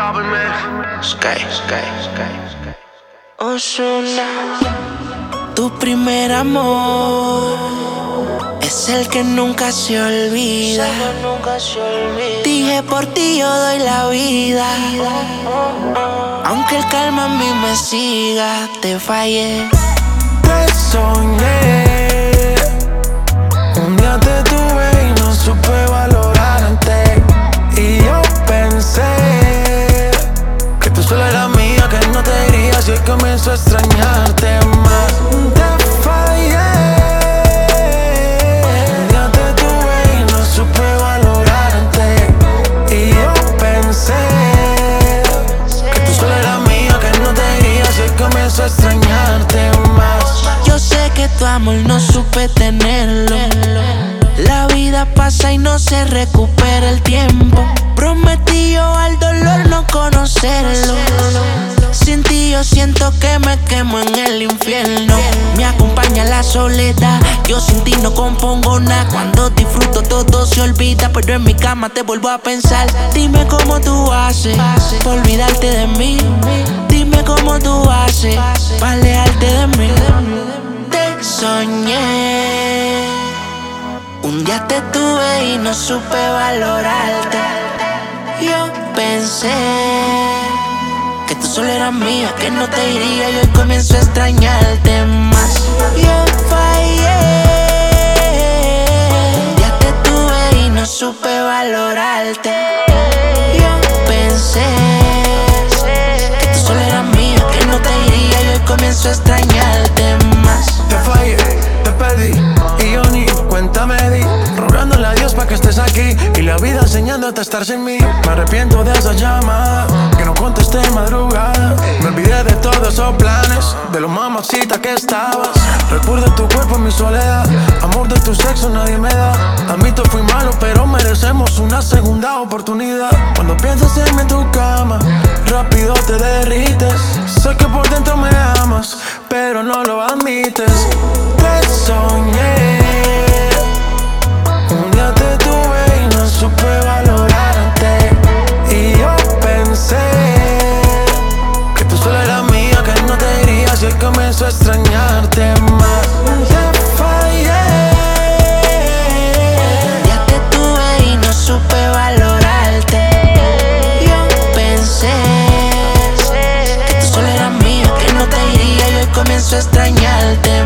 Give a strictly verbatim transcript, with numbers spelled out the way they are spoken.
Sky, Sky, Sky, Sky. Ozuna, tu primer amor es el que nunca se olvida. Dije por ti yo doy la vida. Aunque el calma a mí me siga, te fallé. Te soñé, un día te tuve y no supe valorarte. Y yo pensé que tú solo eras mía, que no te irías y hoy comienzo a extrañarte más. Te fallé, un día te tuve y no supe valorarte. Y yo pensé que tú solo eras mía, que no te irías y hoy comienzo a extrañarte más. Yo sé que tu amor no supe tenerlo. La vida pasa y no se recupera el tiempo. Prometí yo al dolor no conocerlo. Sin ti yo siento que me quemo en el infierno. Me acompaña la soledad, yo sin ti no compongo nada. Cuando disfruto todo se olvida, pero en mi cama te vuelvo a pensar. Dime cómo tú haces para olvidarte de mí. Dime cómo tú haces para alejarte de mí. Te soñé, un día te tuve y no supe valorarte. Yo pensé que tú solo eras mía, que no te iría y hoy comienzo a extrañarte más. Yo fallé, un día te tuve y no supe valorarte. Yo pensé que tú solo eras mía, que no te iría y hoy comienzo a extrañarte más. Te fallé, te perdí y yo ni cuenta me di, rogándole a Dios pa' que estés aquí y la vida enseñándote a estar sin mí. Me arrepiento de esa llamada que no contesté en madrugada. Me olvidé de todos esos planes, de lo mamacita que estabas. Recuerdo tu cuerpo en mi soledad, amor de tu sexo nadie me da. Admito fui malo pero merecemos una segunda oportunidad. Cuando piensas en mí en tu cama, rápido te derrites. Sé que por dentro me amas, pero no lo admites. Te soñé, un día te tuve y no supe valorarte. Y yo pensé que tú solo eras mía, que no te irías y hoy comienzo a extrañarte más. Te fallé, Un día te tuve y no supe valorarte. Yo pensé que tú solo eras mía, que no te iría y hoy comienzo a extrañarte